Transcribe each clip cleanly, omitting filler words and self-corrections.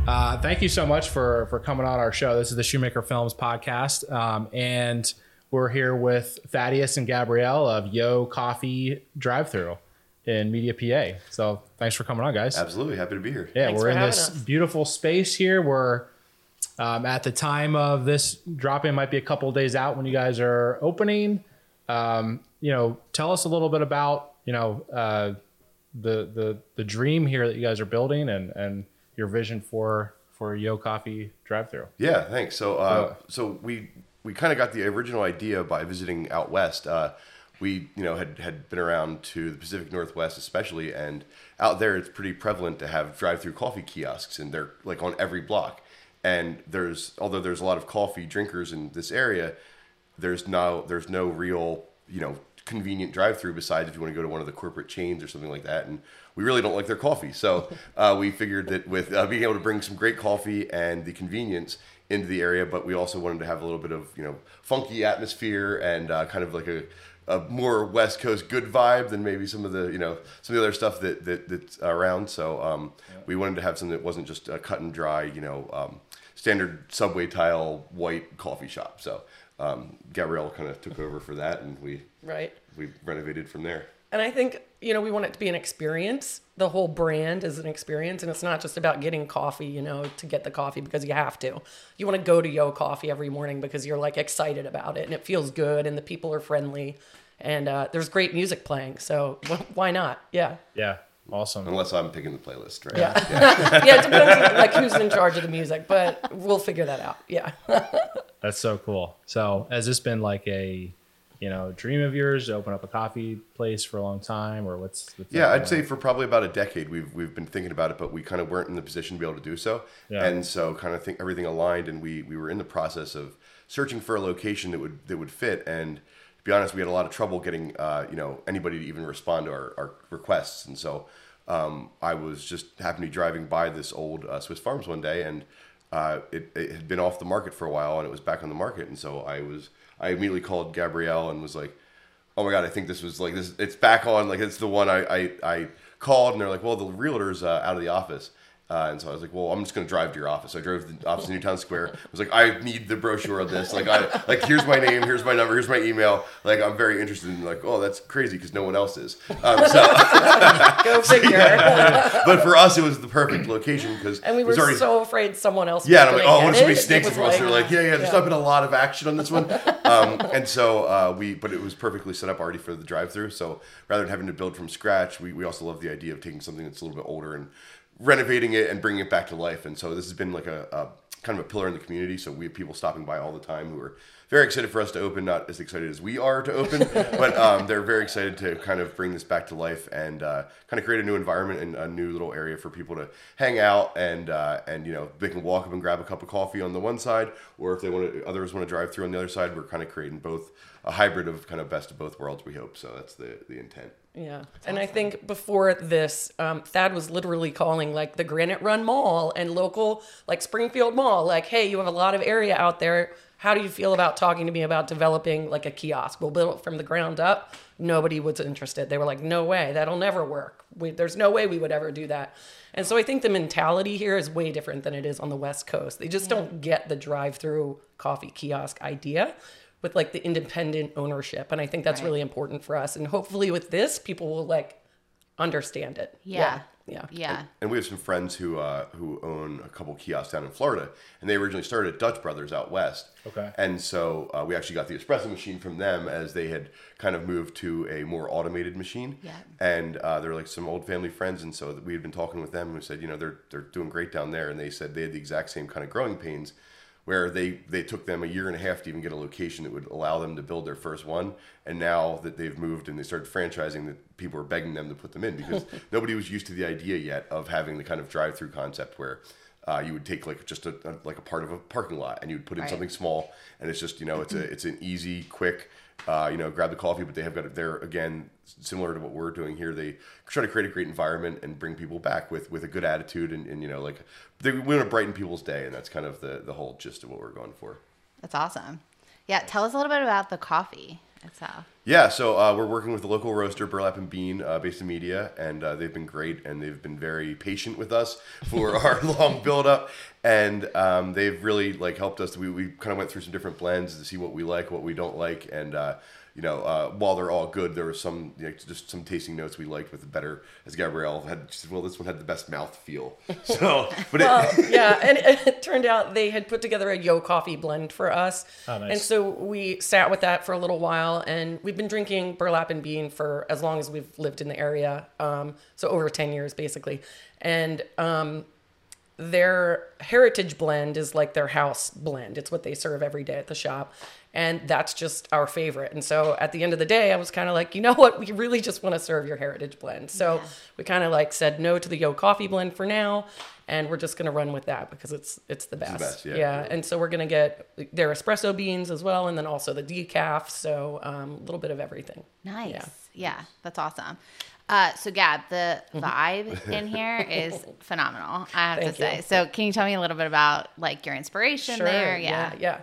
Thank you so much for coming on our show. This is the Shoemaker Films podcast, and we're here with Thaddeus and Gabrielle of Yo Coffee Drive-Thru in Media, PA. So thanks for coming on, guys. Absolutely. Happy to be here. Yeah, Thanks we're for in this having us. beautiful space here. We're at the time of this drop-in might be a couple of days out when you guys are opening. Tell us a little bit about, the dream here that you guys are building and your vision for Yo Coffee Drive-Thru. Yeah, thanks. So we kind of got the original idea by visiting out west. We had been around to the Pacific Northwest especially, and out there it's pretty prevalent to have drive-through coffee kiosks, and they're like on every block. And although there's a lot of coffee drinkers in this area, there's no real convenient drive-through besides if you want to go to one of the corporate chains or something like that. And we really don't like their coffee, so we figured that with being able to bring some great coffee and the convenience into the area, but we also wanted to have a little bit of funky atmosphere and kind of like a more West Coast good vibe than maybe some of the some of the other stuff that's around. So we wanted to have something that wasn't just a cut and dry standard subway tile white coffee shop. So Gabrielle kind of took over for that, and we renovated from there. And I think, we want it to be an experience. The whole brand is an experience, and it's not just about getting coffee, to get the coffee because you have to. You want to go to Yo Coffee every morning because you're like excited about it and it feels good and the people are friendly and there's great music playing. So why not? Yeah. Yeah. Awesome. Unless I'm picking the playlist, right? Yeah. Yeah, it depends like who's in charge of the music, but we'll figure that out. Yeah. That's so cool. So has this been like a dream of yours to open up a coffee place for a long time, or what's yeah, I'd say for probably about a decade we've been thinking about it, but we kind of weren't in the position to be able to do so. Yeah. And so kind of think everything aligned, and we were in the process of searching for a location that would fit. And to be honest, we had a lot of trouble getting anybody to even respond to our requests. And so I was just happened to be driving by this old Swiss Farms one day, and it had been off the market for a while, and it was back on the market. And so I immediately called Gabrielle and was like, "Oh my God, I think this was like this. It's back on. Like it's the one I called." And they're like, "Well, the realtor's out of the office." And so I was like, "Well, I'm just going to drive to your office." So I drove to the office in Newtown Square. I was like, "I need the brochure of this. Here's my name, here's my number, here's my email. Like, I'm very interested in oh, that's crazy because no one else is." Go figure. Yeah. But for us, it was the perfect location because and we were so afraid someone else. Yeah, was and I'm like, "Oh, what if somebody snakes snakes it for us?" They're like, "Yeah, there's not been a lot of action on this one." And so but it was perfectly set up already for the drive-through. So rather than having to build from scratch, we also love the idea of taking something that's a little bit older and renovating it and bringing it back to life. And so this has been like a kind of a pillar in the community. So we have people stopping by all the time who are very excited for us to open, not as excited as we are to open, but they're very excited to kind of bring this back to life and kind of create a new environment and a new little area for people to hang out and they can walk up and grab a cup of coffee on the one side, or if others want to drive through on the other side. We're kind of creating both a hybrid of kind of best of both worlds, we hope. So that's the intent. Yeah. And I think before this, Thad was literally calling like the Granite Run Mall and local like Springfield Mall, like, "Hey, you have a lot of area out there. How do you feel about talking to me about developing like a kiosk? We'll build it from the ground up." Nobody was interested. They were like, "No way, that'll never work. There's no way we would ever do that." And so I think the mentality here is way different than it is on the West Coast. They just don't get the drive-through coffee kiosk idea with like the independent ownership. And I think that's really important for us. And hopefully with this, people will like understand it. Yeah. And we have some friends who own a couple kiosks down in Florida, and they originally started at Dutch Brothers out west. Okay. And so we actually got the espresso machine from them as they had kind of moved to a more automated machine. Yeah. And they're like some old family friends, and so we had been talking with them, and we said, they're doing great down there, and they said they had the exact same kind of growing pains, where they took them a year and a half to even get a location that would allow them to build their first one. And now that they've moved and they started franchising, that people are begging them to put them in because nobody was used to the idea yet of having the kind of drive-through concept where you would take like just a part of a parking lot and you would put in something small, and it's just it's an easy, quick grab the coffee. But they have got they're again similar to what we're doing here. They try to create a great environment and bring people back with a good attitude and we want to brighten people's day, and that's kind of the whole gist of what we're going for. That's awesome. Yeah, tell us a little bit about the coffee itself? Yeah, so we're working with a local roaster, Burlap and Bean, based in Media, and they've been great, and they've been very patient with us for our long build-up, and they've really like helped us. We kind of went through some different blends to see what we like, what we don't like, and while they're all good, there were some just some tasting notes we liked with the better, as Gabrielle had. She said, well, this one had the best mouth feel. So, but yeah, and it turned out they had put together a Yo Coffee blend for us. Oh, nice. And so we sat with that for a little while, and we've been drinking Burlap and Bean for as long as we've lived in the area. So over 10 years, basically. And their heritage blend is like their house blend. It's what they serve every day at the shop. And that's just our favorite. And so at the end of the day, I was kind of like, you know what? We really just want to serve your heritage blend. So we kind of like said no to the Yo Coffee blend for now. And we're just going to run with that because it's the best. It's the best, yeah. And so we're going to get their espresso beans as well. And then also the decaf. So a little bit of everything. Nice. Yeah, that's awesome. So Gab, the vibe in here is phenomenal, I have to say. So can you tell me a little bit about like your inspiration there? Yeah.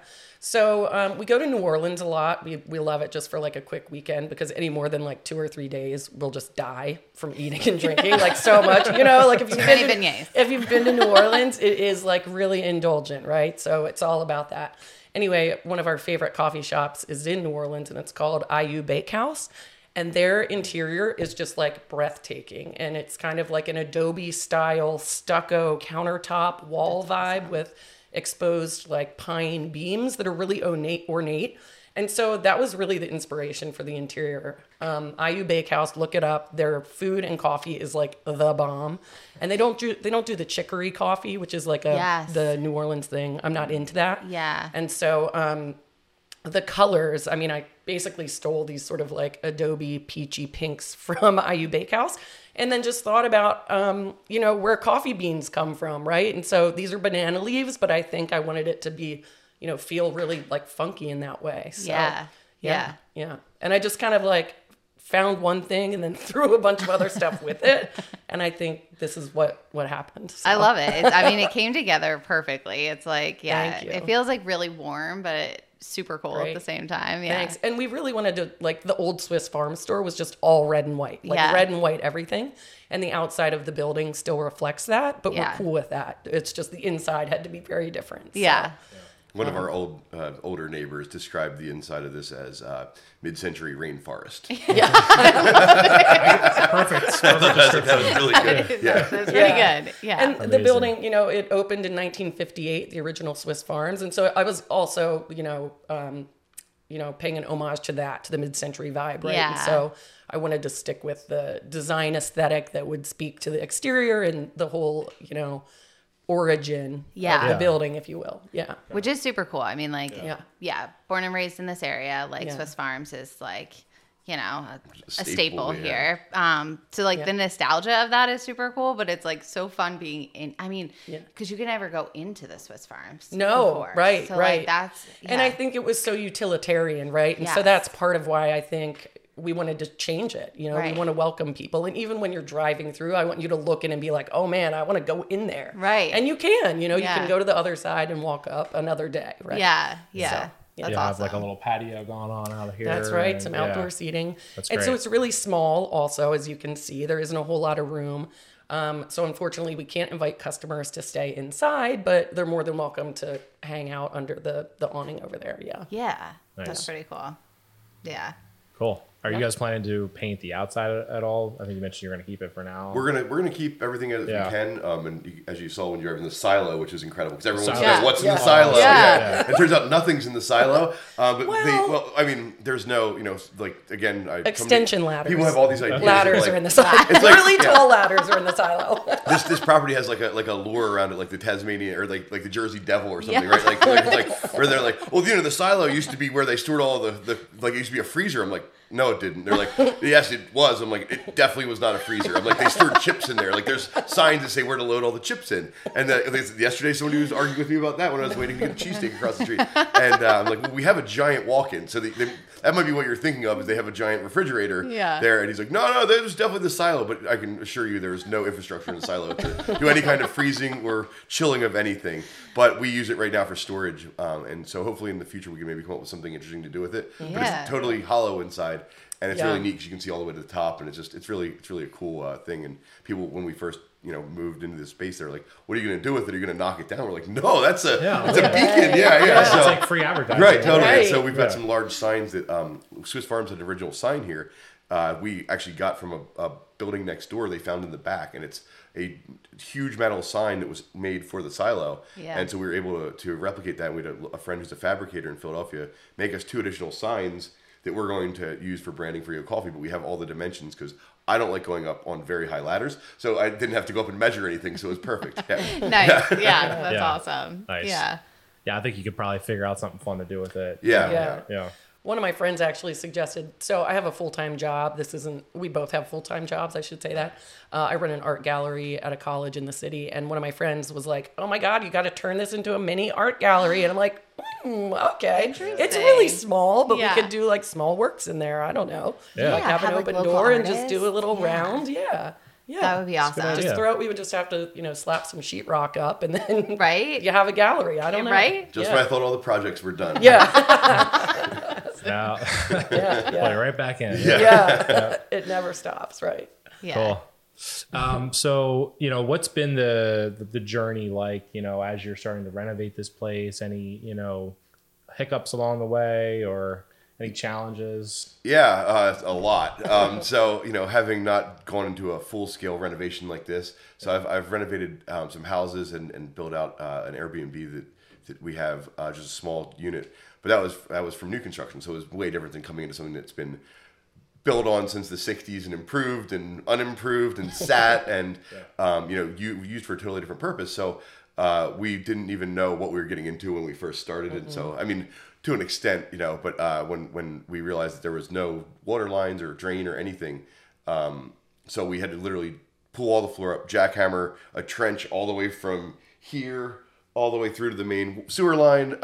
So we go to New Orleans a lot. We love it just for like a quick weekend because any more than like 2 or 3 days, we'll just die from eating and drinking like so much. Like if you've been to New Orleans, it is like really indulgent, right? So it's all about that. Anyway, one of our favorite coffee shops is in New Orleans, and it's called IU Bakehouse. And their interior is just like breathtaking. And it's kind of like an Adobe style stucco countertop wall vibe with exposed like pine beams that are really ornate. And so that was really the inspiration for the interior. IU Bakehouse, look it up. Their food and coffee is like the bomb. And they don't do the chicory coffee, which is like the New Orleans thing. I'm not into that. Yeah. And so the colors, I mean, I basically stole these sort of like Adobe peachy pinks from IU Bakehouse and then just thought about, where coffee beans come from, right? And so these are banana leaves, but I think I wanted it to be, feel really like funky in that way. So, yeah. And I just kind of like found one thing and then threw a bunch of other stuff with it. And I think this is what happened. So. I love it. It came together perfectly. It's like, Thank you. It feels like really warm, but super cool at the same time. Yeah. Thanks. And we really wanted to, like, the old Swiss Farm store was just all red and white, red and white everything. And the outside of the building still reflects that, but we're cool with that. It's just the inside had to be very different. So. Yeah. One of our older neighbors described the inside of this as mid-century rainforest. Yeah. Perfect. That was really good. Yeah. That's pretty good. Yeah. And Amazing. the building, it opened in 1958, the original Swiss Farms. And so I was also, paying an homage to that, to the mid-century vibe, right? Yeah. And so I wanted to stick with the design aesthetic that would speak to the exterior and the whole, origin of the building, if you will. Yeah. Which is super cool. I mean, like, Yeah. born and raised in this area, like Swiss Farms is like, a staple here. So like the nostalgia of that is super cool, but it's like so fun being in, because you can never go into the Swiss Farms. No, before. right, so right. Like that's, And I think it was so utilitarian, right? And so Yes. that's part of why I think we wanted to change it. Right. We want to welcome people. And even when you're driving through, I want you to look in and be like, oh man, I want to go in there. Right. And you can, you can go to the other side and walk up another day, right? Yeah. So, That's Have awesome. like a little patio going on out here. That's right. and, Some outdoor seating. That's and so great. it's really small also, as you can see. There isn't a whole lot of room. So unfortunately, we can't invite customers to stay inside, but they're more than welcome to hang out under the awning over there. Yeah. Yeah. Nice. That's pretty cool. Yeah. Cool. Are you guys planning to paint the outside at all? I think you mentioned you're going to keep it for now. We're gonna keep everything as we can. And as you saw when you were in the silo, which is incredible because everyone says what's in the silo. Yeah. It turns out nothing's in the silo. There's no, again, Extension ladders. People have all these ideas. Ladders are in the silo. It's like, really tall ladders are in the silo. This property has like a lure around it, like the Tasmanian or like the Jersey Devil or something, right? Like where they're like, well, the silo used to be where they stored all the like it used to be a freezer. I'm like, no, it didn't. They're like, yes, it was. I'm like, it definitely was not a freezer. I'm like, they stored chips in there. Like, there's signs that say where to load all the chips in. And yesterday, somebody was arguing with me about that when I was waiting to get a cheesesteak across the street. And I'm like, well, we have a giant walk-in. So that might be what you're thinking of. Is they have a giant refrigerator Yeah. there, and he's like, no, there's definitely the silo, but I can assure you, there's no infrastructure in the silo to do any kind of freezing or chilling of anything. But we use it right now for storage, and so hopefully in the future we can maybe come up with something interesting to do with it. But it's totally hollow inside. And it's really neat because you can see all the way to the top, and it's really a cool thing. And people, when we first moved into this space, they're like, "What are you going to do with it? Are you going to knock it down?" We're like, "No, it's a beacon." Yeah. So, it's like free advertising. Right, totally. Right. So we've got some large signs that Swiss Farms had an original sign here. We actually got from a building next door. They found in the back, and it's a huge metal sign that was made for the silo. Yeah. And so we were able to replicate that. We had a friend who's a fabricator in Philadelphia make us 2 additional signs that we're going to use for branding for Yo Coffee, but we have all the dimensions because I don't like going up on very high ladders, so I didn't have to go up and measure anything, so it was perfect. Yeah. Nice. Yeah, that's awesome. Nice. Yeah. Yeah, I think you could probably figure out something fun to do with it. Yeah. One of my friends actually suggested, so I have a full-time job. We both have full-time jobs, I should say that. I run an art gallery at a college in the city, and one of my friends was like, oh my God, you got to turn this into a mini art gallery. And I'm like, okay. It's really small, but we could do like small works in there. I don't know. Yeah. Like have an open local door and artists. just do a little round. Yeah. Yeah. That would be awesome. idea. We would just have to, slap some sheetrock up and then Right? you have a gallery. I don't know. Right? Just when I thought all the projects were done. Yeah. Now, Yeah. play right back in. Yeah. It never stops, right? Yeah. Cool. So, what's been the journey like, as you're starting to renovate this place? Any, hiccups along the way or any challenges? Yeah, a lot. So, having not gone into a full-scale renovation like this, so I've renovated some houses and built out an Airbnb that we have, just a small unit. But that was from new construction, so it was way different than coming into something that's been built on since the 60s and improved and unimproved and sat and used for a totally different purpose. So we didn't even know what we were getting into when we first started it. So I mean, to an extent, but when we realized that there was no water lines or drain or anything, so we had to literally pull all the floor up, jackhammer a trench all the way from here all the way through to the main sewer line.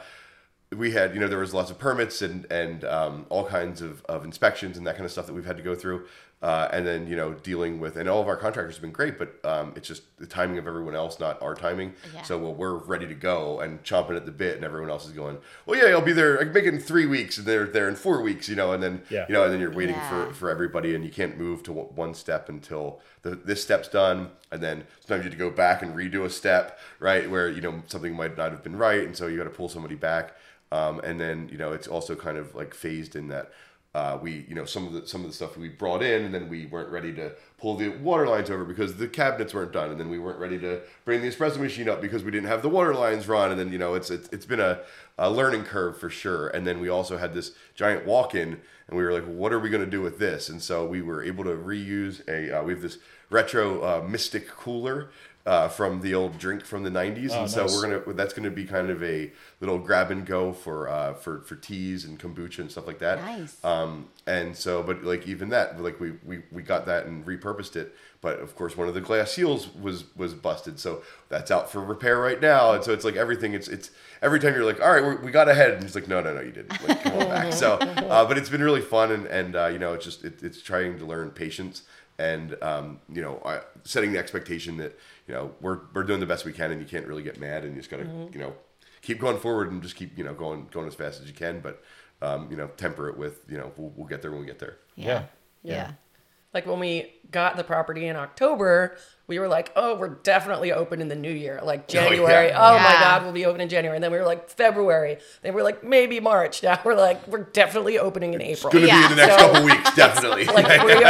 We had, there was lots of permits and all kinds of inspections and that kind of stuff that we've had to go through. And then, dealing with, and all of our contractors have been great, but it's just the timing of everyone else, not our timing. Yeah. So we're ready to go and chomping at the bit, and everyone else is going, well, yeah, I'll be there. I can make it in 3 weeks, and they're there in 4 weeks, and then, and then you're waiting for everybody, and you can't move to one step until this step's done. And then sometimes you have to go back and redo a step, right? Where, something might not have been right. And so you got to pull somebody back. And then, it's also kind of like phased in that we, some of the stuff we brought in, and then we weren't ready to pull the water lines over because the cabinets weren't done, and then we weren't ready to bring the espresso machine up because we didn't have the water lines run, and then it's been a learning curve for sure. And then we also had this giant walk-in, and we were like, what are we going to do with this? And so we were able to reuse we have this retro Mystic cooler. From the old drink from the 90s. And so that's gonna be kind of a little grab and go for teas and kombucha and stuff like that. Nice. And so, but like even that, like we got that and repurposed it. But of course, one of the glass seals was busted, so that's out for repair right now. And so it's like everything. It's every time you're like, all right, we got ahead, and it's like, no, you didn't. Like, come on back. So, but it's been really fun, and it's just it's trying to learn patience and setting the expectation that we're doing the best we can, and you can't really get mad, and you just gotta keep going forward and just keep going as fast as you can, but temper it with we'll get there when we get there. Yeah. Like when we got the property in October, we were like, oh, we're definitely open in the new year. Like January. Oh my God, we'll be open in January. And then we were like February. Then we were like maybe March. Now we're like, we're definitely opening in April. It's going to be in the next couple weeks, definitely. Like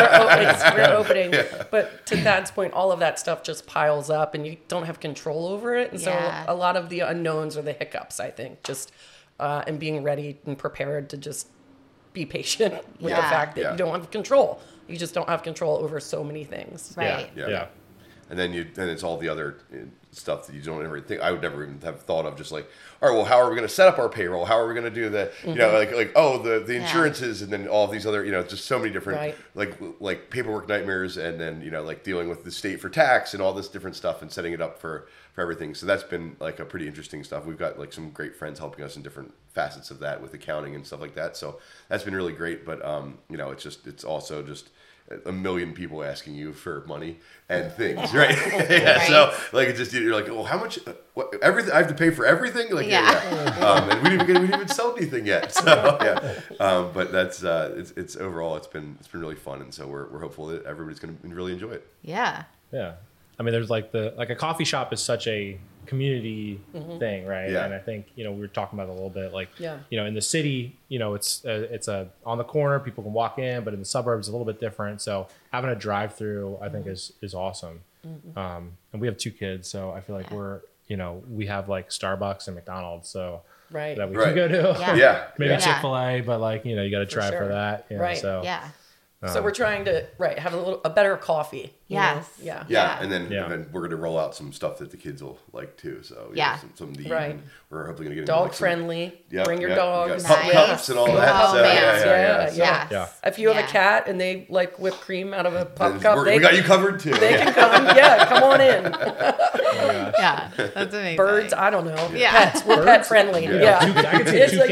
we're opening. Yeah. But to Thad's point, all of that stuff just piles up and you don't have control over it. And so a lot of the unknowns are the hiccups, I think, just and being ready and prepared to just be patient with the fact that you don't have control. You just don't have control over so many things. Right. Yeah. and then it's all the other stuff that you don't ever think. I would never even have thought of, just like, all right, well, how are we going to set up our payroll? How are we going to do the, you know, the insurances, and then all these other, you know, just so many different like paperwork nightmares, and then, you know, like dealing with the state for tax and all this different stuff and setting it up for everything. So that's been like a pretty interesting stuff. We've got like some great friends helping us in different facets of that with accounting and stuff like that. So that's been really great. But you know, it's also just a million people asking you for money and things, right? Yeah. Right. So like, it's just, you're like, oh, how much? Everything I have to pay for everything? Like, and we didn't even sell anything yet. So but that's it's overall it's been really fun, and so we're hopeful that everybody's going to really enjoy it. Yeah. Yeah. I mean, there's like a coffee shop is such a community thing, right? Yeah. And I think, you know, we were talking about it a little bit, like, you know, in the city, you know, it's on the corner, people can walk in, but in the suburbs, a little bit different. So having a drive-through, I think is awesome. And we have 2 kids, so I feel like we have like Starbucks and McDonald's, so that we can go to. Maybe Chick-fil-A, but like, you know, you got to try for that. You know, so so we're trying to have a better coffee. Yes. Yeah. And then we're going to roll out some stuff that the kids will like too. So some to eat. Right. We're hopefully going to get dog into, friendly. Yep, Bring your dogs. Cups and all that. So, yeah. If you have a cat and they like whipped cream out of a pop cup, we got you covered too. They can come. Come on in. Yeah, that's amazing. Birds, I don't know. Yeah. Pets. We're pet friendly. Yeah. I can see It's like,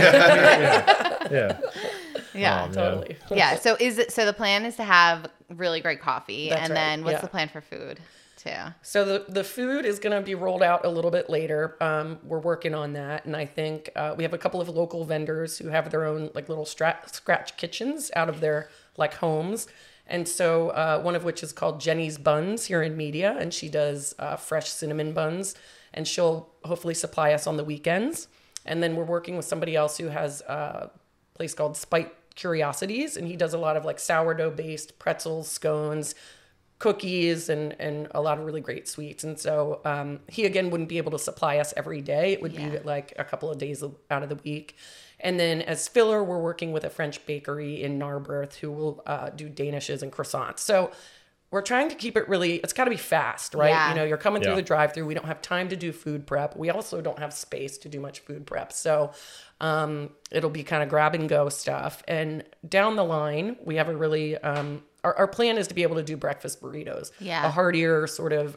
yeah. Yeah, totally. Yeah. So the plan is to have really great coffee, That's and then right. what's the plan for food too? So the food is going to be rolled out a little bit later. We're working on that, and I think we have a couple of local vendors who have their own like little scratch kitchens out of their like homes, and so one of which is called Jenny's Buns here in Media, and she does fresh cinnamon buns, and she'll hopefully supply us on the weekends. And then we're working with somebody else who has a place called Spite Curiosities, and he does a lot of like sourdough based pretzels, scones, cookies, and a lot of really great sweets. And so he again wouldn't be able to supply us every day. It would be like a couple of days out of the week. And then as filler, we're working with a French bakery in Narberth who will do danishes and croissants. So we're trying to keep it really, it's got to be fast, right? Yeah. You know, you're coming through the drive-through. We don't have time to do food prep. We also don't have space to do much food prep. So it'll be kind of grab and go stuff. And down the line, we have a really, our plan is to be able to do breakfast burritos. Yeah. A heartier sort of,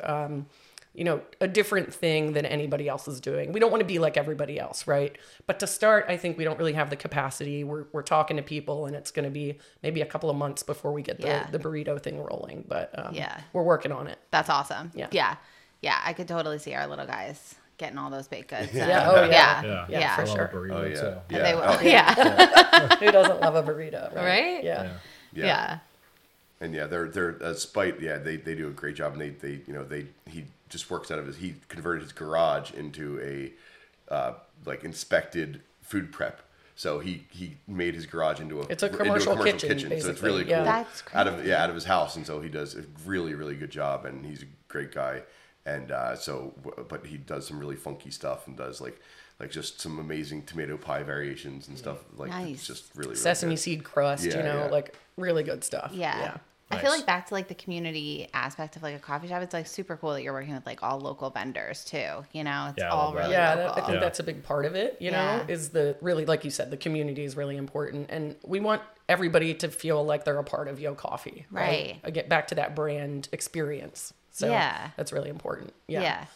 a different thing than anybody else is doing. We don't want to be like everybody else, right? But to start, I think we don't really have the capacity. We're talking to people, and it's going to be maybe a couple of months before we get the burrito thing rolling. But we're working on it. That's awesome. Yeah. Yeah. I could totally see our little guys getting all those baked goods. Yeah, for sure. Burrito, And they will. Who doesn't love a burrito, right? Yeah. Yeah. And they're Spite. Yeah, they do a great job, and he just works out of he converted his garage into a like inspected food prep. So he made his garage into a commercial kitchen. So it's really cool. That's great. Out of his house, and so he does a really, really good job, and he's a great guy. And but he does some really funky stuff, and does like just some amazing tomato pie variations and stuff. Like it's just really sesame good. seed crust, like really good stuff. Yeah. I feel like back to like the community aspect of like a coffee shop, it's like super cool that you're working with like all local vendors too. You know, it's all really local. I think that's a big part of it. You know, is the really, like you said, the community is really important, and we want everybody to feel like they're a part of Yo Coffee. Right. I get back to that brand experience. So that's really important. Yeah.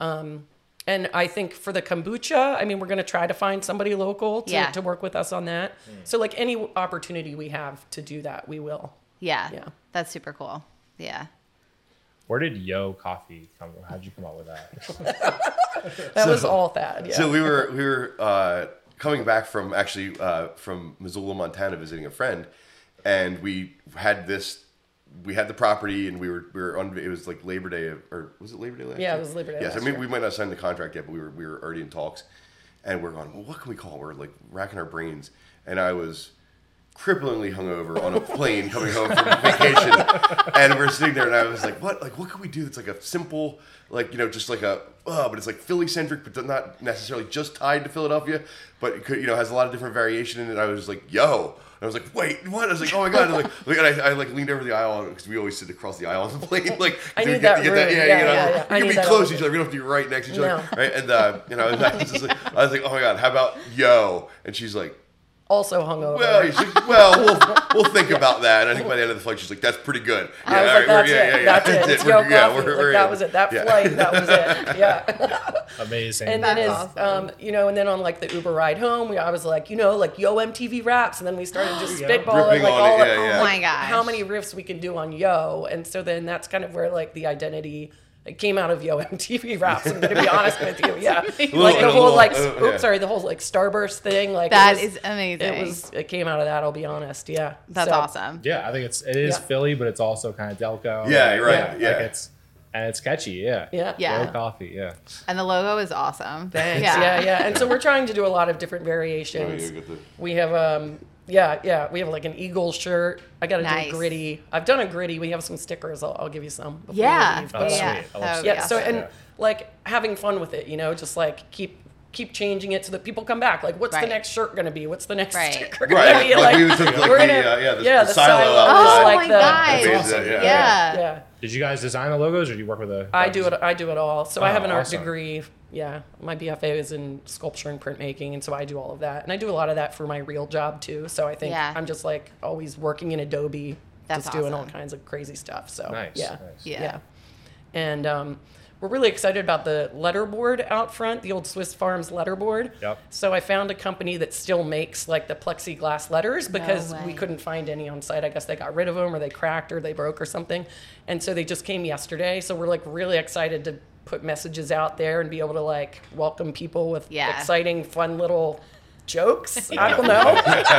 And I think for the kombucha, I mean, we're going to try to find somebody local to work with us on that. So like any opportunity we have to do that, we will. Yeah. That's super cool. Yeah. Where did Yo Coffee come from? How did you come up with that? That was all Thad. Yeah. So we were coming back from from Missoula, Montana, visiting a friend, and we had the property, and we were on. It was like Labor Day, or was it Labor Day last year? Yeah, it was Labor Day. Yes, I mean we might not sign the contract yet, but we were already in talks, and we're going, well, what can we call it? We're like racking our brains, and I was cripplingly hungover on a plane coming home from vacation, and we're sitting there, and I was like, what can we do that's like a simple, like, just like but it's like Philly centric, but not necessarily just tied to Philadelphia, but it could, has a lot of different variation in it. I was like, yo. I was like, wait, what? I was like, oh my god! And I leaned over the aisle because we always sit across the aisle on the plane. Like, I need that room. Yeah. We can be close to each other. We don't have to be right next to each other, right? And I was like, oh my god, how about yo? And she's like, also hungover. Well, we'll think about that. And I think by the end of the flight, she's like, that's pretty good. Yeah, I was like, that's it. That's it. It's yo coffee. That was it. That flight, that was it. Yeah. Amazing. And then awesome. And then on like the Uber ride home, I was like, like yo MTV raps, and then we started just spitballing like all oh my gosh, how many riffs we can do on yo, and so then that's kind of where like the identity. It came out of Yo MTV Raps. I'm gonna be honest with you, yeah. Like the whole the whole like Starburst thing, like that is amazing. It came out of that. I'll be honest, yeah. That's awesome. Yeah, I think it is Philly, but it's also kind of Delco. Yeah, you're right. Yeah, like it's catchy. Yeah. Yo coffee. Yeah. And the logo is awesome. Thanks. Yeah. And so we're trying to do a lot of different variations. We have we have like an Eagle shirt. I got to do a gritty. I've done a gritty. We have some stickers. I'll give you some. Yeah. Oh, sweet. So and like having fun with it, just like keep changing it so that people come back. Like, what's the next shirt going to be? What's the next sticker going to be? Like we took the silo. Oh like my god! Awesome. Yeah. Did you guys design the logos, or do you work with a? I do it all. So I have an art degree. Yeah, my BFA is in sculpture and printmaking, and so I do all of that, and I do a lot of that for my real job too. So I think I'm just like always working in Adobe, doing all kinds of crazy stuff. So nice. Yeah. And we're really excited about the letterboard out front, the old Swiss Farms letterboard. Yep. So I found a company that still makes like the plexiglass letters because we couldn't find any on site. I guess they got rid of them, or they cracked, or they broke, or something. And so they just came yesterday. So we're like really excited to put messages out there and be able to like welcome people with exciting, fun little jokes. I don't know.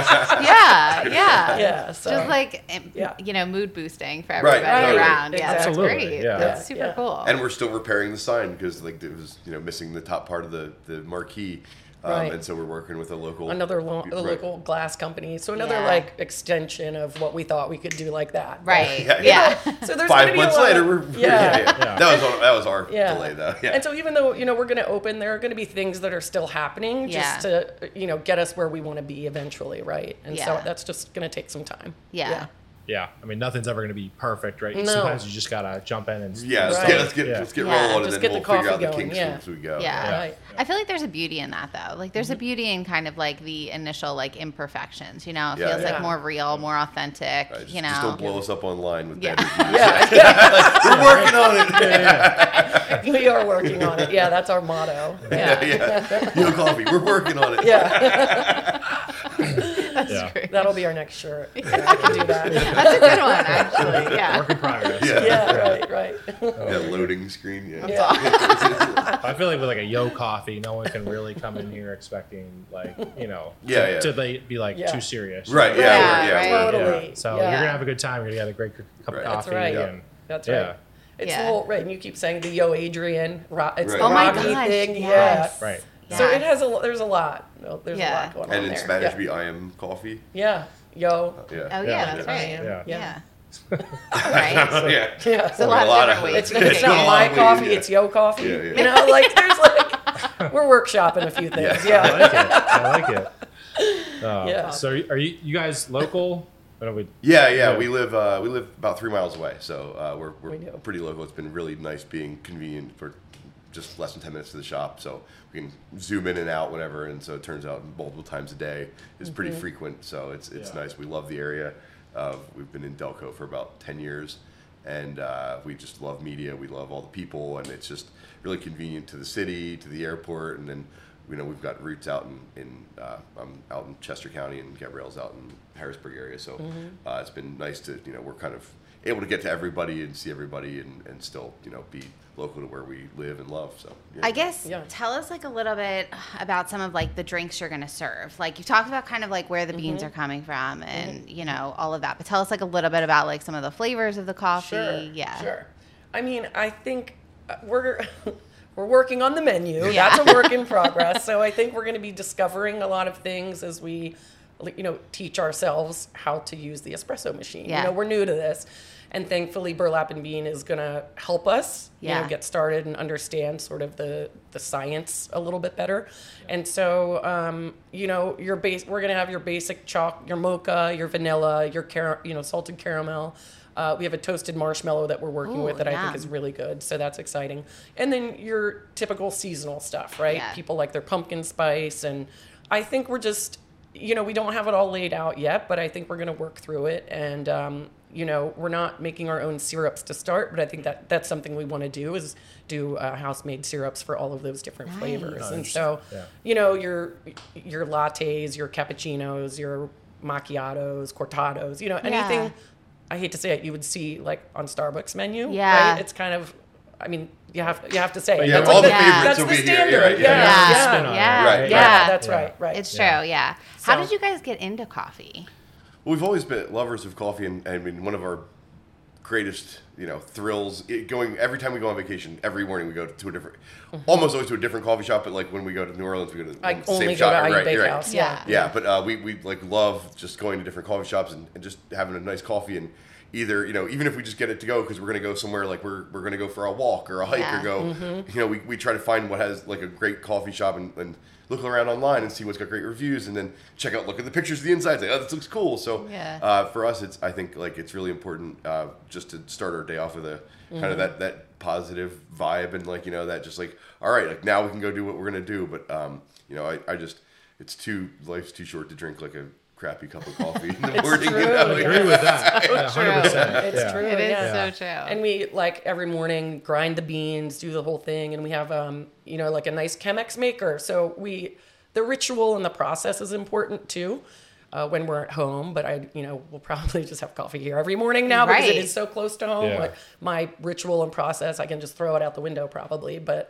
Yeah. So just like mood boosting for everybody around. Yeah, that's great. Yeah. That's super cool. And we're still repairing the sign because like it was missing the top part of the marquee. And so we're working with a local local glass company. So another like extension of what we thought we could do like that. Right. So there's 5 months later, that was our delay though. Yeah. And so even though we're going to open, there are going to be things that are still happening just to get us where we want to be eventually, right? And so that's just going to take some time. Yeah, I mean, nothing's ever going to be perfect, right? No. Sometimes you just got to jump in and... let's get rolling, and then we'll figure out the kinks as we go. Right. I feel like there's a beauty in that, though. Like, there's a beauty in kind of, like, the initial, like, imperfections, It feels, like, more real, more authentic, Just don't blow us up online with that. We're working on it. We are working on it. Yeah, that's our motto. Yo coffee, we're working on it. That's great. That'll be our next shirt. I can do that. That's a good one, actually. Yeah. Work in progress. Right. Loading screen. I feel like with like a Yo coffee, no one can really come in here expecting like to be like too serious. Right. Totally. So you're gonna have a good time. You're gonna get a great cup of coffee. That's right. It's the whole right. And you keep saying the Yo Adrian. It's the Rocky thing. Yes. Right. So it has there's a lot. There's a lot going on there. And in Spanish, be I am coffee. Yeah. Yo. Oh yeah, that's right. Yeah. Right. Yeah. So a lot of different ways. It's not my coffee. It's Yo coffee. Like there's like we're workshopping a few things. I like it. So are you guys local? We live about 3 miles away, so we're pretty local. It's been really nice being convenient for just less than 10 minutes to the shop, so we can zoom in and out whenever, and so it turns out multiple times a day is pretty frequent, so it's nice. We love the area. We've been in Delco for about 10 years, and we just love media. We love all the people, and it's just really convenient to the city, to the airport, and then we've got roots out I'm out in Chester County, and Gabrielle's out in Harrisburg area, so it's been nice to we're kind of able to get to everybody and see everybody and still be local to where we live and love. So I guess tell us like a little bit about some of like the drinks you're going to serve. Like you talked about kind of like where the beans are coming from and all of that, but tell us like a little bit about like some of the flavors of the coffee. Sure. I mean, I think we're working on the menu. That's a work in progress. So I think we're going to be discovering a lot of things as we teach ourselves how to use the espresso machine. Yeah. We're new to this. And thankfully, Burlap and Bean is going to help us, get started and understand sort of the science a little bit better. And so, we're going to have your basic your mocha, your vanilla, your salted caramel. We have a toasted marshmallow that we're working with that I think is really good. So that's exciting. And then your typical seasonal stuff, right? Yeah. People like their pumpkin spice. And I think we're just, we don't have it all laid out yet, but I think we're going to work through it. And, we're not making our own syrups to start, but I think that's something we want to do is do house-made syrups for all of those different flavors. And so, your lattes, your cappuccinos, your macchiatos, cortados, anything, I hate to say it, you would see like on Starbucks menu. Yeah. Right? It's kind of, you have to say it. Yeah, That's all like the favorites that's will the be here. standard. Right. That's right. It's true. Yeah. How did you guys get into coffee? Well, we've always been lovers of coffee, and I mean, one of our greatest, thrills going every time we go on vacation. Every morning we go to a different, almost always to a different coffee shop. But like when we go to New Orleans, we go to the I same only shop. go to Right. Bakehouse. Yeah, but we like love just going to different coffee shops and just having a nice coffee and either even if we just get it to go because we're gonna go somewhere like we're gonna go for a walk or a hike or go we try to find what has like a great coffee shop and look around online and see what's got great reviews and then look at the pictures of the inside, like, oh, this looks cool. So for us, I think it's really important just to start our day off with a kind of that positive vibe and that just like, all right, like now we can go do what we're gonna do. But I just life's too short to drink like a crappy cup of coffee in the morning. True. I agree with that. So 100%. It's true. It is yeah. so true. And we every morning grind the beans, do the whole thing, and we have like a nice Chemex maker. So the ritual and the process is important too. When we're at home, but we'll probably just have coffee here every morning now because it is so close to home. Yeah. Like my ritual and process, I can just throw it out the window probably. But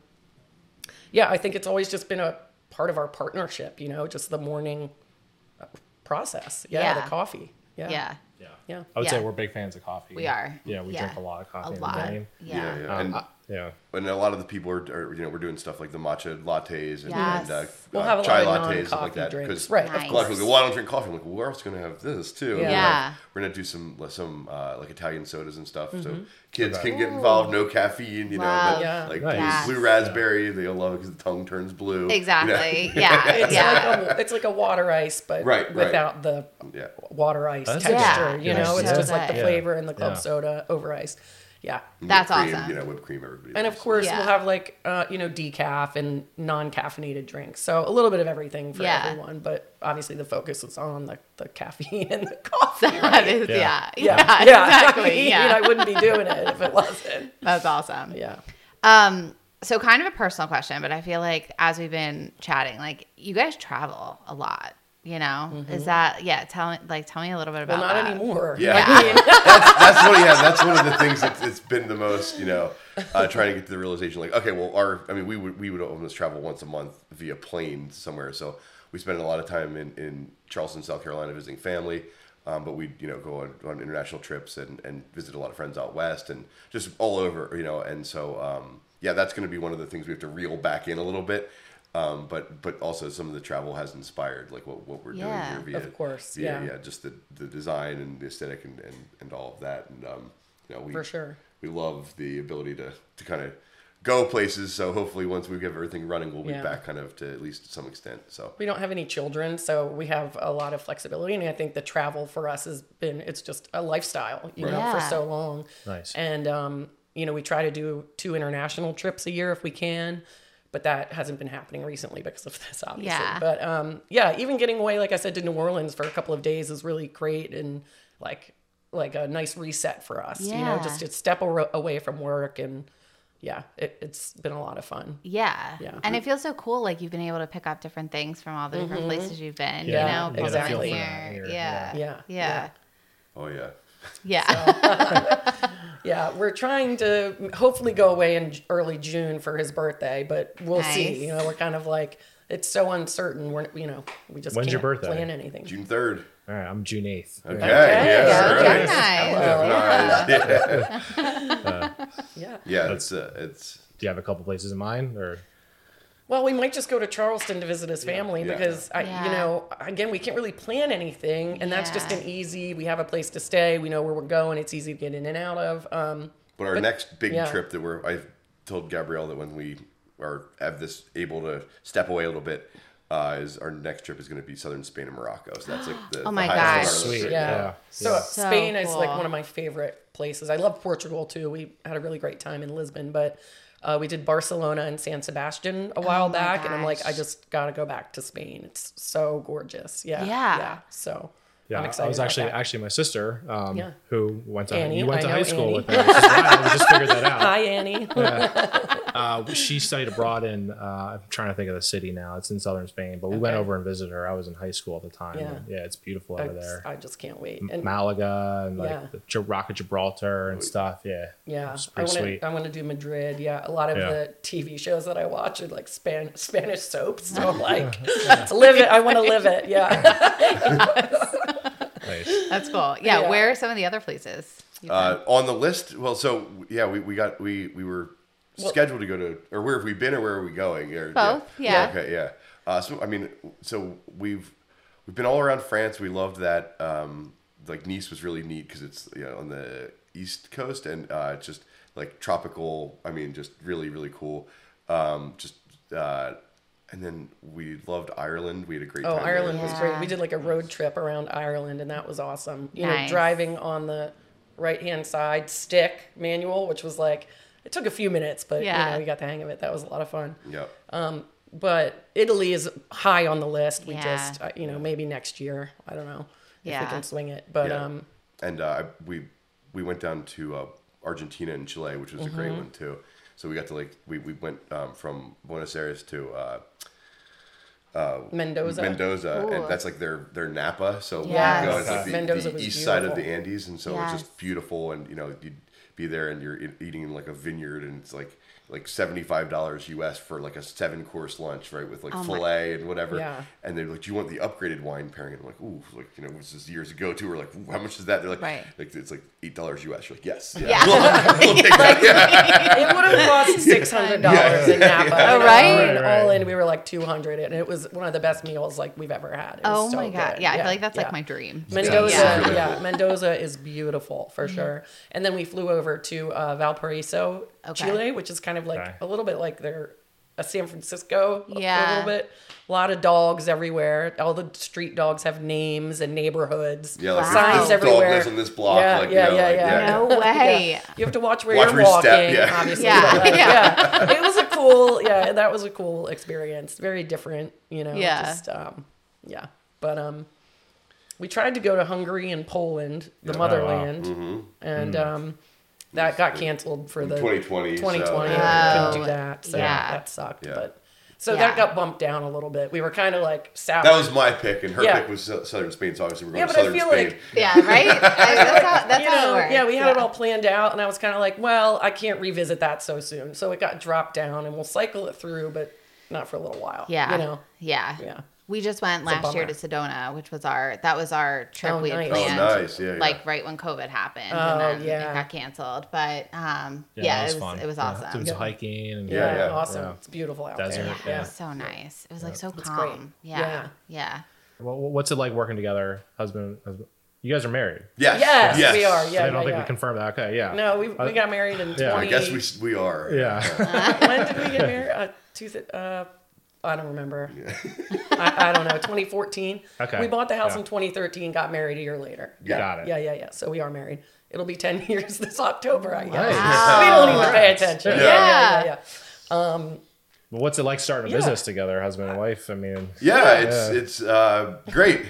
I think it's always just been a part of our partnership. Just the morning process. The coffee. Yeah. I would say we're big fans of coffee. We are. Yeah, we drink a lot of coffee in the morning. Yeah. And a lot of the people are we're doing stuff like the matcha lattes and, We'll have a chai lot of lattes and stuff like non-coffee that. drinks. Because Right, Nice. of a lot of course. people go, well, I don't drink coffee. I'm like, well, we're also going to have this too. Yeah. We're going to do some like Italian sodas and stuff. So kids can get involved, no caffeine, Love. but like Nice. blue raspberry, they'll love it because the tongue turns blue. Exactly. It's like a water ice, but without the water ice That's texture. good. It's just like the Yeah. flavor in the club Yeah. soda over ice. Yeah. That's Whipped cream, awesome. Whipped cream, everybody. And of loves. course, we'll have decaf and non-caffeinated drinks. So a little bit of everything for everyone. But obviously, the focus is on the caffeine and the coffee. That is, Yeah, exactly. I wouldn't be doing it if it wasn't. That's awesome. Yeah. So kind of a personal question, but I feel like as we've been chatting, like you guys travel a lot. Is that tell me a little bit about Well, not that. anymore. Yeah. I mean, that's one of the things that's been the most, trying to get to the realization, like, okay, well, we would almost travel once a month via plane somewhere. So we spend a lot of time in Charleston, South Carolina, visiting family. But we, go on international trips and visit a lot of friends out west and just all over, and so, that's going to be one of the things we have to reel back in a little bit. But also some of the travel has inspired like what we're doing here via, of course, just the design and the aesthetic and all of that. And, we, for sure. we love the ability to kind of go places. So hopefully once we get everything running, we'll be back kind of to at least some extent. So we don't have any children, so we have a lot of flexibility. And I think the travel for us it's just a lifestyle, for so long. Nice. And, we try to do 2 international trips a year if we can. But that hasn't been happening recently because of this, obviously. Yeah. But even getting away, like I said, to New Orleans for a couple of days is really great and like a nice reset for us. Just to step away from work and it's been a lot of fun. Yeah. Yeah. And it feels so cool. Like you've been able to pick up different things from all the different places you've been. Yeah, Bumping exactly. here. Yeah. oh yeah. Yeah. Yeah, we're trying to hopefully go away in early June for his birthday, but we'll see. We're kind of like, it's so uncertain. We just When's can't your birthday? plan anything. June 3rd. All right, I'm June 8th. Okay. Nice. Yeah. Yeah. It's Do you have a couple places in mind or? Well, we might just go to Charleston to visit his family because again, we can't really plan anything, and that's just an easy. We have a place to stay. We know where we're going. It's easy to get in and out of. But our next big trip that I've told Gabrielle that when we have this able to step away a little bit, is our next trip is going to be southern Spain and Morocco. So that's like oh my gosh, sweet. Yeah. So Spain is like one of my favorite places. I love Portugal too. We had a really great time in Lisbon, but we did Barcelona and San Sebastian a while back, and I'm like, I just got to go back to Spain. It's so gorgeous. Yeah. So I'm excited. I was actually my sister, who went to Annie, high school Annie. with me. Which is wild. We just figured that out. Hi, Annie. She studied abroad in, I'm trying to think of the city now. It's in southern Spain, but we went over and visited her. I was in high school at the time. Yeah. And it's beautiful over there. I just can't wait. And Malaga and the Rock of Gibraltar and stuff. Yeah, it's pretty sweet. I want to do Madrid. Yeah, a lot of the TV shows that I watch are like Spanish soaps. So I'm like, to live it. I want to live it. Yeah. Nice. That's cool. Yeah, where are some of the other places? On the list, well, so we were scheduled to go to, or where have we been, or where are we going? Both, yeah. Okay, yeah. So we've been all around France. We loved that. Like Nice was really neat because it's on the east coast and just like tropical. I mean, just really really cool. And then we loved Ireland. We had a great time. Oh, Ireland there. was great. We did like a road trip around Ireland, and that was awesome. You know, Nice. driving on the right-hand side stick manual, which was like, it took a few minutes, but we got the hang of it. That was a lot of fun. Yeah. But Italy is high on the list. We Yeah. just, maybe next year. I don't know if we Yeah. can swing it. But And we went down to Argentina and Chile, which was a great one too. So we got to we went from Buenos Aires to Mendoza. and that's like their Napa. So Yes. it's like Mendoza the was east side of the beautiful. Andes, and so it's just beautiful. And you'd be there and you're eating in like a vineyard, and it's like $75 US for like a 7-course lunch, right? With like filet and whatever. Yeah. And they're like, "Do you want the upgraded wine pairing?" And I'm like, "Ooh, this is years ago too." We're like, "How much is that?" They're like, it's like $8 US. You're like, "Yes, Yeah. we'll take that." It would have cost $600 in Napa. Oh, right? All in, we were like $200, and it was one of the best meals like we've ever had. It was Oh so my God. good. Yeah, I feel like that's like my dream. Mendoza, Mendoza is beautiful for sure. And then we flew over to Valparaiso, Chile, which is kind of like a little bit like a San Francisco, a little bit. A lot of dogs everywhere. All the street dogs have names and neighborhoods. Yeah, like signs this everywhere. Dog lives on this block. No way. You have to watch where you're Watch where you walking, step, obviously. Yeah. But, yeah. It was a cool, that was a cool experience. Very different, Yeah. just, But, we tried to go to Hungary and Poland, the motherland, and, that got canceled for the 2020. 2020. So, Couldn't do that. So Yeah. that sucked. Yeah. But so that got bumped down a little bit. We were kind of like south. That was my pick, and her Yeah. pick was southern Spain. So obviously we're going Yeah, to but I southern feel Spain. like- Yeah, right? That's how it works. Yeah, we had it all planned out, and I was kind of like, well, I can't revisit that so soon. So it got dropped down, and we'll cycle it through, but not for a little while. Yeah. Yeah. We just went last year to Sedona, which was our trip we had nice. planned. Oh, nice. Yeah. Like right when COVID happened, Oh, and then yeah. it got canceled. But that was fun. it was Yeah, awesome. doing some hiking and Yeah. Awesome. Yeah. It's beautiful out Desert, there. yeah. Yeah. So nice. It was like so It's calm. great. Yeah. Well, what's it like working together, husband? You guys are married. Yes. Yes, we are. Yeah, I don't think we confirmed that. Okay, yeah. No, we got married in 20. I guess we are. Yeah. When did we get married? I don't remember. I don't know. 2014. Okay. We bought the house Yeah. in 2013. Got married a year later. Got it. Yeah. So we are married. It'll be 10 years this October, I guess. Nice. We don't even pay attention. Yeah. Well, what's it like starting a business together, husband and wife? I mean, It's great.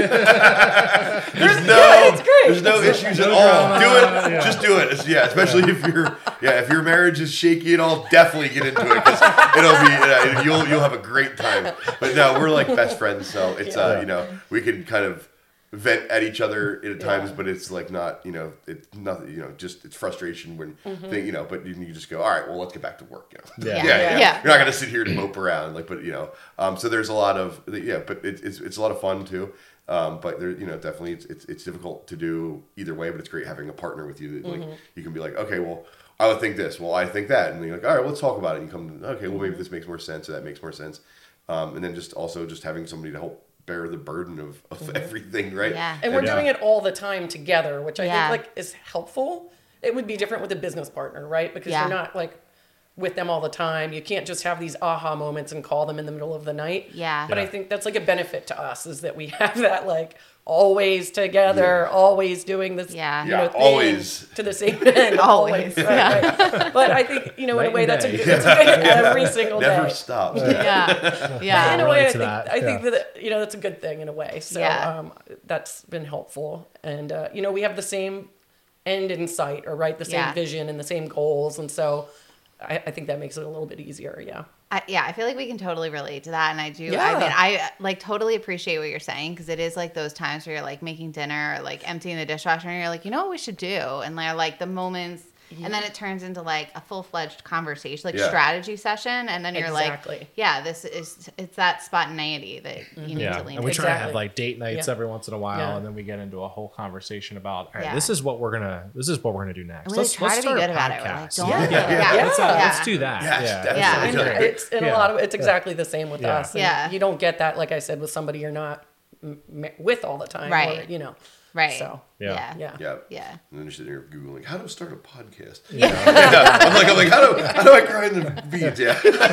It's great. There's no issues at all. Do it. Just do it. Especially if your marriage is shaky at all, definitely get into it because it'll be you'll have a great time. But no, we're like best friends, so it's we can kind of vent at each other at times, but it's like not it's nothing just it's frustration when but you just go, all right, well, let's get back to work. Yeah. You're not gonna sit here and mope around so there's a lot of but it's a lot of fun too. But there, definitely it's difficult to do either way. But it's great having a partner with you that you can be like, okay, well, I would think this. Well, I think that. And you're like, all right, let's talk about it. And you come, okay, well, maybe this makes more sense or that makes more sense. And then just having somebody to help bear the burden of everything, right? Yeah. And we're doing it all the time together, which I think like is helpful. It would be different with a business partner, right? Because you're not like with them all the time. You can't just have these aha moments and call them in the middle of the night. Yeah. But I think that's like a benefit to us is that we have that like always together, always doing this, thing always to the same end. Always. Right. But I think, in a way that's a good every single day. Never stops. Yeah. In a way, I think that, that's a good thing in a way. So that's been helpful. And, we have the same end in sight or the same vision and the same goals. And so I think that makes it a little bit easier. Yeah. I feel like we can totally relate to that. And I do. Yeah. I mean, I like totally appreciate what you're saying because it is like those times where you're like making dinner or like emptying the dishwasher and you're like, you know what we should do? And they're like the moments. And then it turns into like a full-fledged conversation, like strategy session. And then you're like, it's that spontaneity that you need to lean into. And we try to have like date nights every once in a while. And then we get into a whole conversation about, all right, this is what we're going to do next. And let's try to be good about it. Let's do that. And a lot of it's exactly the same with us. And you don't get that, like I said, with somebody you're not with all the time. Right. Or, Right. So Yeah. And then you're sitting here Googling how to start a podcast. I'm like, how do I grind the beats? Yeah.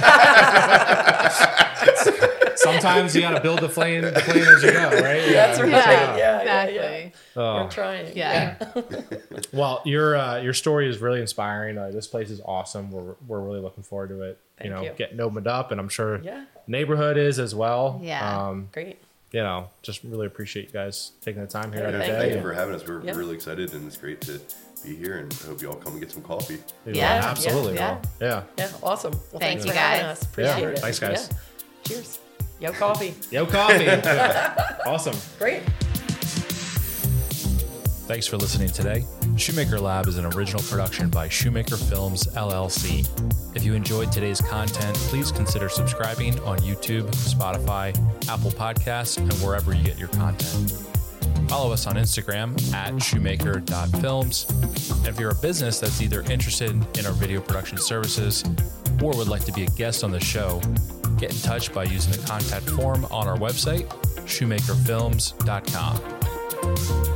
Sometimes you got to build the plane as you go, right? That's right. Yeah. Exactly. We're trying. Yeah. Well, your story is really inspiring. This place is awesome. We're really looking forward to it. Thank you. Getting opened up, and I'm sure the neighborhood is as well. Yeah. Great. Just really appreciate you guys taking the time here Thank you for having us. We're really excited, and it's great to be here. And I hope you all come and get some coffee. Yeah, absolutely. Yeah. Yeah. Awesome. Well, Thank thanks you for having guys. us. Appreciate it. Thanks, guys. Yeah. Cheers. Yo, coffee. Yo, coffee. Awesome. Great. Thanks for listening today. Shoemaker Lab is an original production by Shoemaker Films, LLC. If you enjoyed today's content, please consider subscribing on YouTube, Spotify, Apple Podcasts, and wherever you get your content. Follow us on Instagram at shoemaker.films. And if you're a business that's either interested in our video production services or would like to be a guest on the show, get in touch by using the contact form on our website, shoemakerfilms.com.